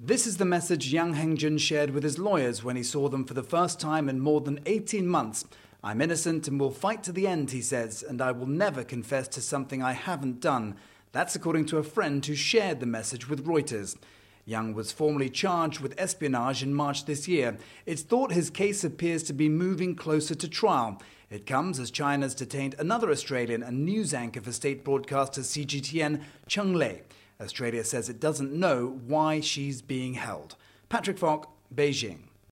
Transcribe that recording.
This is the message Yang Hengjun shared with his lawyers when he saw them for the first time in more than 18 months. "I'm innocent and will fight to the end," he says, "and I will never confess to something I haven't done." That's according to a friend who shared the message with Reuters. Yang was formally charged with espionage in March this year. It's thought his case appears to be moving closer to trial. It comes as China's detained another Australian and news anchor for state broadcaster CGTN, Cheng Lei. Australia says it doesn't know why she's being held. Patrick Falk, Beijing.